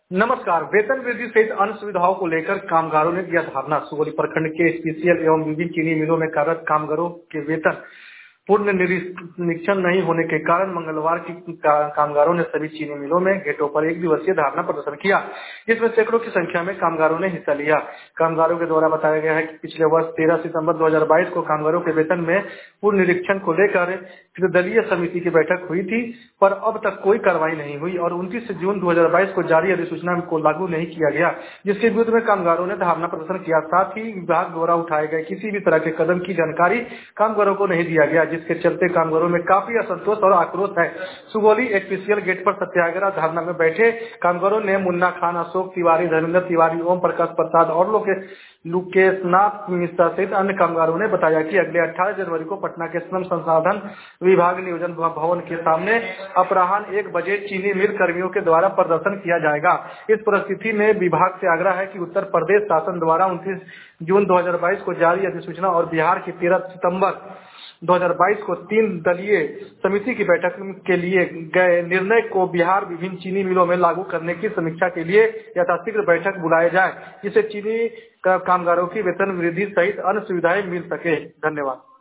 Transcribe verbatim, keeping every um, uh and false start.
नमस्कार। वेतन वृद्धि सहित अन्य सुविधाओं को लेकर कामगारों ने दिया धरना। सुगौली प्रखंड के स्पेशल एवं विभिन्न चीनी मिलों में कार्यरत कामगारों के वेतन पूर्ण निरीक्षण नहीं होने के कारण मंगलवार की का, कामगारों ने सभी चीनी मिलों में गेटों पर एक दिवसीय धरना प्रदर्शन किया, जिसमें सैकड़ों की संख्या में कामगारों ने हिस्सा लिया। कामगारों के द्वारा बताया गया है कि पिछले वर्ष तेरह सितंबर दो हज़ार बाईस को कामगारों के वेतन में पूर्ण निरीक्षण को लेकर त्रिदलीय समिति की बैठक हुई थी, पर अब तक कोई कार्रवाई नहीं हुई और उनतीस जून दो हज़ार बाईस को जारी अधिसूचना को लागू नहीं किया गया, जिसके विरुद्ध में कामगारों ने धरना प्रदर्शन किया। साथ ही विभाग द्वारा उठाए गए किसी भी तरह के कदम की जानकारी कामगारों को नहीं दिया गया, जिसके चलते कामगारों में काफी असंतोष और आक्रोश है। सुगौली एक्सपीसीएल गेट पर सत्याग्रह धरना में बैठे कामगारों ने मुन्ना खान, अशोक तिवारी, धर्मेंद्र तिवारी, ओम प्रकाश प्रसाद और लोकेश नाथ मिश्रा सहित अन्य कामगारों ने बताया कि अगले अठारह जनवरी को पटना के श्रम संसाधन विभाग नियोजन भवन के सामने अपराह्न एक बजे चीनी मिल कर्मियों के द्वारा प्रदर्शन किया जाएगा। इस परिस्थिति में विभाग से आग्रह है कि उत्तर प्रदेश शासन द्वारा उनतीस जून दो हज़ार बाईस को जारी अधिसूचना और बिहार की तेरह सितंबर दो हज़ार बाईस को तीन दलीय समिति की बैठक के लिए गए निर्णय को बिहार विभिन्न चीनी मिलों में लागू करने की समीक्षा के लिए यथाशीघ्र बैठक बुलाए जाए, जिससे चीनी कामगारों की वेतन वृद्धि सहित अन्य सुविधाएं मिल सके। धन्यवाद।